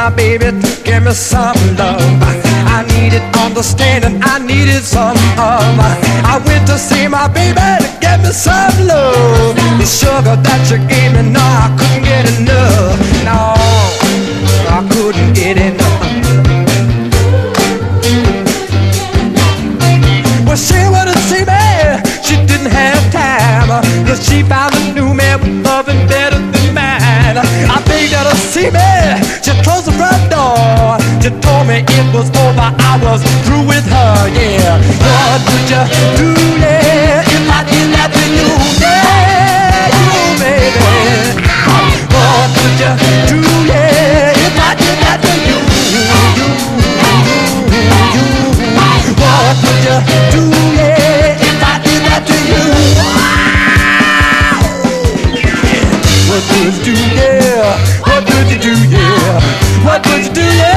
my baby to give me some love. I needed understanding, I needed some I went to see my baby to give me some love. The sugar that you gave me, no, I couldn't get enough. No, I couldn't get enough. Well, she wouldn't see me, she didn't have time, 'cause she found a new man with loving better than mine. I begged her to see me, she closed the front door. She told me it was over, I was through with her, yeah. What would you do, yeah, if I did that to you, yeah, you baby? What would you do, yeah, if I did that to you, What would you do, yeah, if I did that to you? What would you do, yeah? What would you do, yeah? What would you do, yeah?